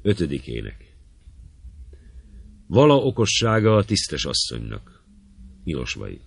5. Vala okossága a tisztes asszonynak. Milosvai.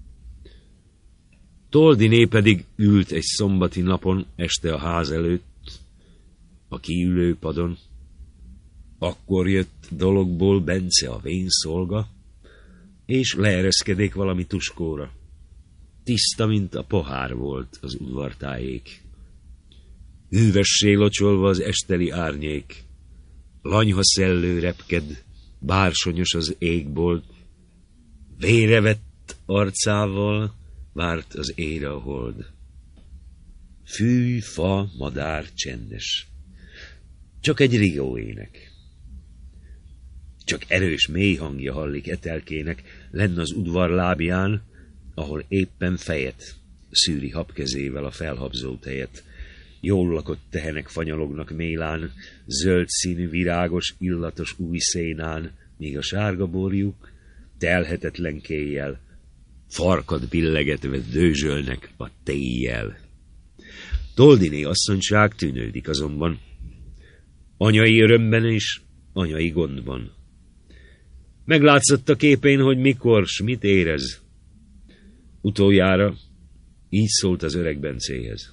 Toldiné pedig ült egy szombati napon este a ház előtt, a kiülőpadon. Akkor jött dologból Bence a vén szolga, és leereszkedék valami tuskóra. Tiszta, mint a pohár volt az udvartájék. Hűvessé locsolva az esteli árnyék, lanyha szellő repked, bársonyos az égbolt, vérevett arcával várt az ére a hold. Fű, fa, madár csendes, csak egy rigó ének. Csak erős mély hangja hallik Etelkének lenn az udvar lábján, ahol éppen fejet szűri habkezével a felhabzó tejet. Jól lakott tehenek fanyalognak mélán, zöld színű, virágos, illatos új szénán, míg a sárga borjuk telhetetlen kéjjel, farkat billegetve dőzsölnek a téjjel. Toldiné asszonyság tűnődik azonban, anyai örömben és anyai gondban. Meglátszott a képén, hogy mikor, s mit érez. Utoljára így szólt az öreg Bencéhez.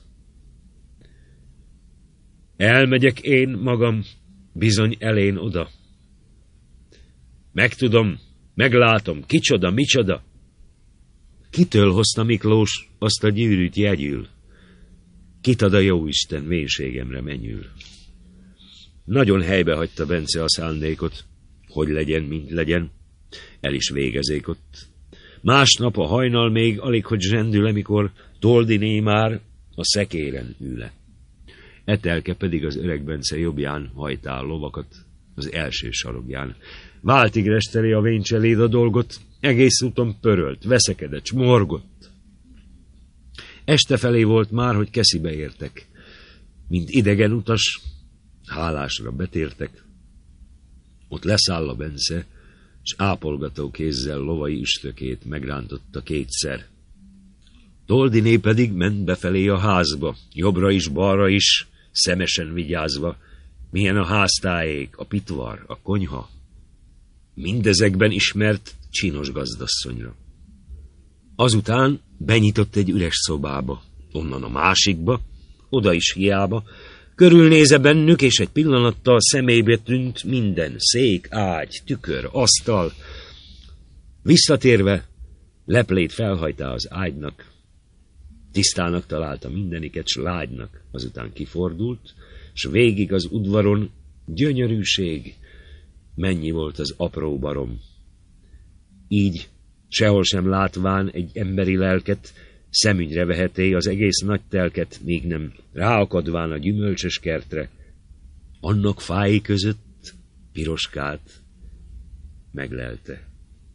Elmegyek én magam bizony elén oda. Megtudom, meglátom, kicsoda, micsoda. Kitől hozta Miklós azt a gyűrűt jegyül? Kit ad a jóisten vénségemre mennyül? Nagyon helybe hagyta Bence a szándékot, hogy legyen, mint legyen. El is végezék ott. Másnap a hajnal még alig, hogy zsendül, amikor Toldiné már a szekéren ül. Etelke pedig az öreg Bence jobbján hajtál lovakat az első sarogján. Váltig resteli a véncseléd a dolgot, egész úton pörölt, veszekedett, s morgott. Este felé volt már, hogy Keszibe értek. Mint idegen utas, hálásra betértek. Ott leszáll a Bence, s ápolgató kézzel lovai üstökét megrántotta kétszer. Toldiné pedig ment befelé a házba, jobbra is, balra is, szemesen vigyázva, milyen a háztájék, a pitvar, a konyha. Mindezekben ismert csinos gazdasszonyra. Azután benyitott egy üres szobába, onnan a másikba, oda is hiába, körülnéze bennük, és egy pillanattal szemébe tűnt minden, szék, ágy, tükör, asztal. Visszatérve, leplét felhajtá az ágynak, tisztának találta mindeniket, s lágynak, azután kifordult, s végig az udvaron gyönyörűség, mennyi volt az apró barom. Így, sehol sem látván egy emberi lelket, szemügyre veheté az egész nagy telket, míg nem ráakadván a gyümölcsös kertre, annak fái között Piroskát meglelte.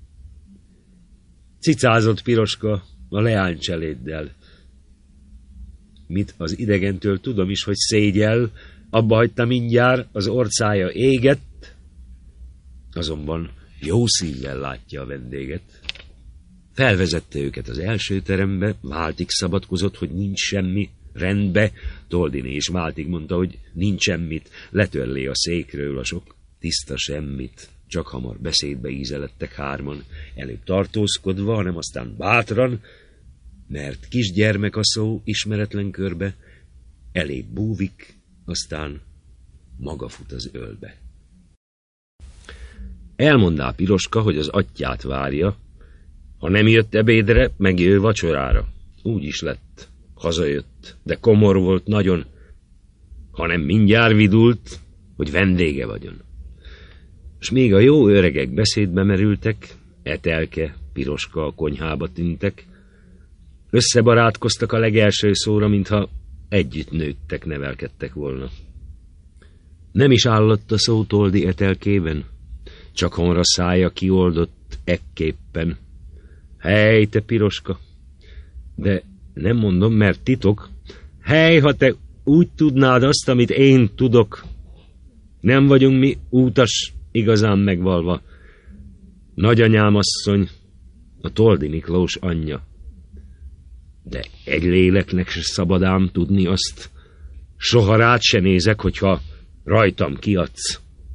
Cicázott Piroska a leánycseléddel. Mit az idegentől tudom is, hogy szégyel, abba hagyta mindjárt, az orcája égett, azonban jó szívvel látja a vendéget. Felvezette őket az első terembe, Váltig szabadkozott, hogy nincs semmi, rendbe, Toldiné is Váltig mondta, hogy nincs semmit, letörlé a székről a sok tiszta semmit. Csak hamar beszédbe ízelettek hárman, előbb tartózkodva, hanem aztán bátran, mert kisgyermek a szó ismeretlen körbe, elébb búvik, aztán maga fut az ölbe. Elmondá Piroska, hogy az atyját várja, ha nem jött ebédre, megjő vacsorára. Úgy is lett. Hazajött, de komor volt nagyon, hanem mindjárt vidult, hogy vendége vagyon. S még a jó öregek beszédbe merültek, Etelke, Piroska a konyhába tűntek, összebarátkoztak a legelső szóra, mintha együtt nőttek, nevelkedtek volna. Nem is állott a szó Toldi Etelkében, csak honra szája kioldott ekképpen. Hely, te Piroska! De nem mondom, mert titok. Hely, ha te úgy tudnád azt, amit én tudok. Nem vagyunk mi útas, igazán megvalva. Nagyanyám asszony, a Toldi Miklós anyja. De egy léleknek se szabad ám tudni azt. Soha rád se nézek, hogyha rajtam kiadsz.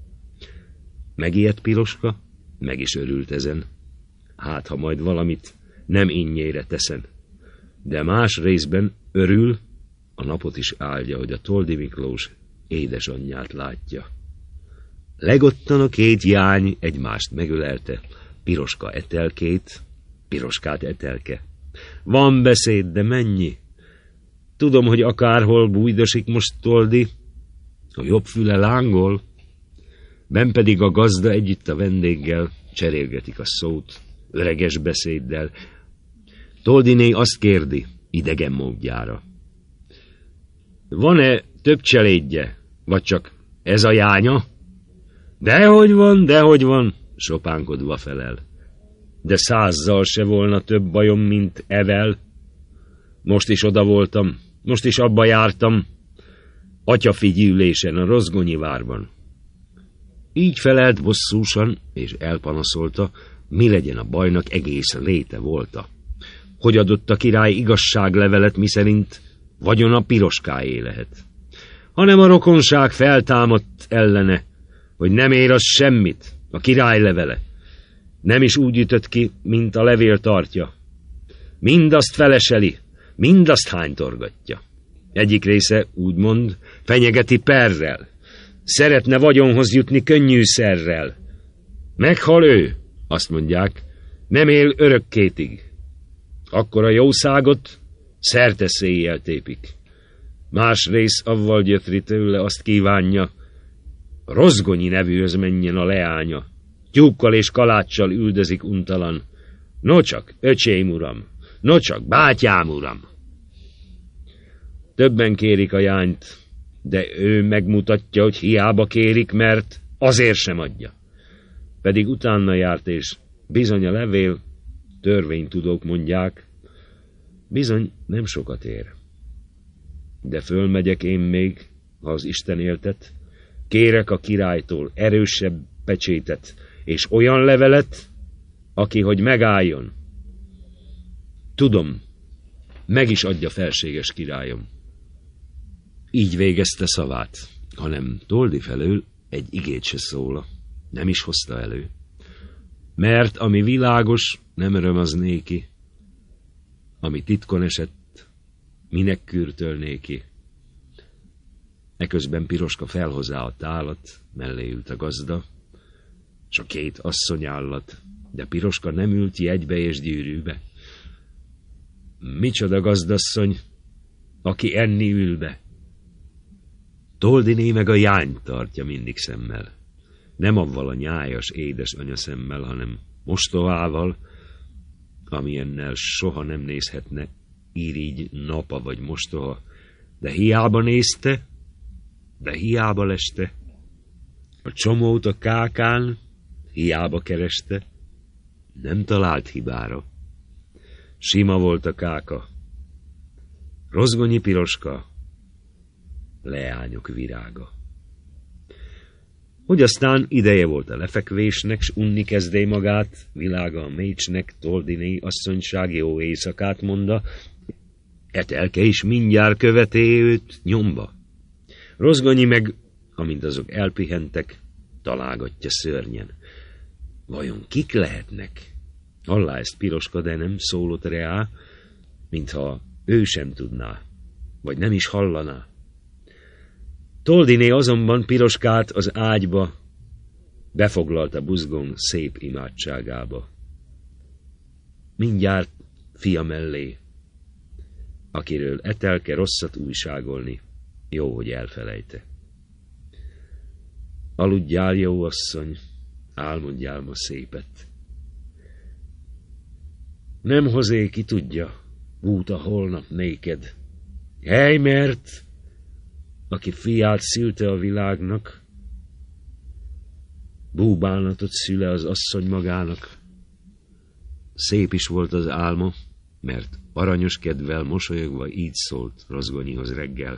Megijedt Piroska, meg is örült ezen. Hát, ha majd valamit nem innyére teszen. De más részben örül, a napot is áldja, hogy a Toldi Miklós édesanyját látja. Legottan a két jány egymást megölelte, Piroska Etelkét, Piroskát Etelke. Van beszéd, de mennyi? Tudom, hogy akárhol bújdosik most Toldi, a jobb füle lángol, benn pedig a gazda együtt a vendéggel cserélgetik a szót, öreges beszéddel. Toldiné azt kérdi, idegen módjára: van-e több cselédje, vagy csak ez a jánya? Dehogy van, sopánkodva felel. De 100-zal se volna több bajom, mint evel. Most is oda voltam, most is abba jártam, atyafigyülésen a Rozgonyi várban. Így felelt bosszúsan, és elpanaszolta, mi legyen a bajnak egész léte volta. Hogy adott a király igazságlevelet, miszerint vagyona Piroskáé lehet. Hanem a rokonság feltámadt ellene, hogy nem ér az semmit, a király levele. Nem is úgy ütött ki, mint a levél tartja. Mindazt feleseli, mindazt hánytorgatja. Egyik része, úgymond, fenyegeti perrel. Szeretne vagyonhoz jutni könnyűszerrel. Meghal ő, azt mondják, nem él örökkétig. Akkor a jószágot szerte széjjel tépik. Más rész avval gyötri tőle, azt kívánja, Rozgonyi nevűhöz menjen a leánya. Tyúkkal és kaláccsal üldözik untalan. Nocsak, öcsém uram, nocsak, bátyám uram. Többen kérik a jányt, de ő megmutatja, hogy hiába kérik, mert azért sem adja. Pedig utána járt, és bizony a levél, törvénytudók mondják, bizony nem sokat ér. De fölmegyek én még, ha az Isten éltet, kérek a királytól erősebb pecsétet, és olyan levelet, aki, hogy megálljon. Tudom, meg is adja felséges királyom. Így végezte szavát, hanem Toldi felől egy igét se szóla, nem is hozta elő. Mert ami világos, nem öröm az néki, ami titkon esett, minek kürtöl néki. Eközben Piroska felhozzá a tálat, mellé ült a gazda, s a két asszony állat, de Piroska nem ült jegybe és gyűrűbe. Micsoda gazdasszony, aki enni ül be. Toldiné meg a jányt tartja mindig szemmel. Nem avval a nyájas, édes anyaszemmel, hanem mostohával, amilyennel soha nem nézhetne irigy, napa vagy mostoha, de hiába nézte, de hiába leste. A csomót a kákán hiába kereste, nem talált hibára. Sima volt a káka. Rozgonyi Piroska, leányok virága. Hogy aztán ideje volt a lefekvésnek, s unni kezdé magát, világa a mécsnek, Toldiné asszonyság jó éjszakát monda, Etelke is mindjárt követé őt nyomba. Rozgonyi meg, amint azok elpihentek, találgatja szörnyen. Vajon kik lehetnek? Hallá ezt Piroska, de nem szólott reá, mintha ő sem tudná, vagy nem is hallaná. Toldiné azonban Piroskát az ágyba befoglalta buzgón szép imádságába. Mindjárt fia mellé, akiről Etelke rosszat újságolni, jó, hogy elfelejte. Aludjál, jó asszony, álmodjál ma szépet. Nem hozé, ki tudja, út a holnap néked. Hely, mert aki fiát szülte a világnak, búbánatot szüle az asszony magának. Szép is volt az álma, mert aranyos kedvel mosolyogva így szólt Rozgonyihoz reggel.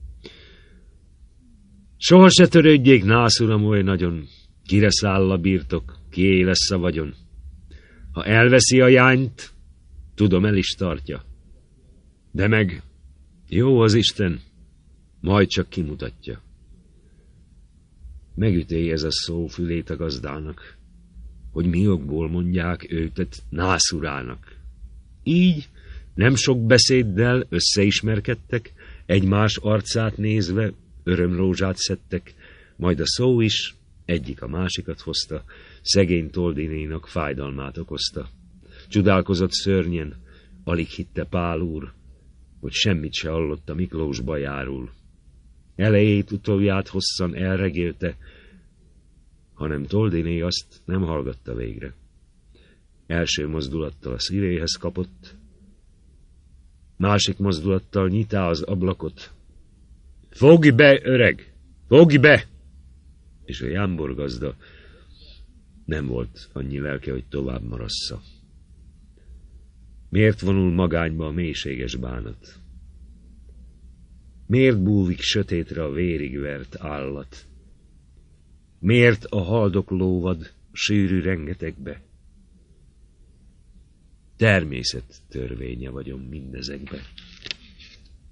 Soha se törődjék, nász uram, oly nagyon, kire száll a birtok, kié lesz a vagyon. Ha elveszi a jányt, tudom, el is tartja. De meg jó az Isten, majd csak kimutatja. Megütélj ez a szó fülét a gazdának, hogy mi okból mondják őtet nászurának. Így nem sok beszéddel összeismerkedtek, egymás arcát nézve örömrózsát szedtek, majd a szó is egyik a másikat hozta, szegény Toldinénak fájdalmát okozta. Csodálkozott szörnyen, alig hitte Pál úr, hogy semmit se hallott a Miklós bajáról. Elejét utolját hosszan elregélte, hanem Toldiné azt nem hallgatta végre. Első mozdulattal a szívéhez kapott, másik mozdulattal nyitá az ablakot. Fogj be, öreg! Fogj be! És a jámbor gazda nem volt annyi lelke, hogy tovább marassza. Miért vonul magányba a mélységes bánat? Miért búvik sötétre a vérig vert állat? Miért a haldoklóvad sűrű rengetegbe? Természet törvénye vagyom mindezekbe.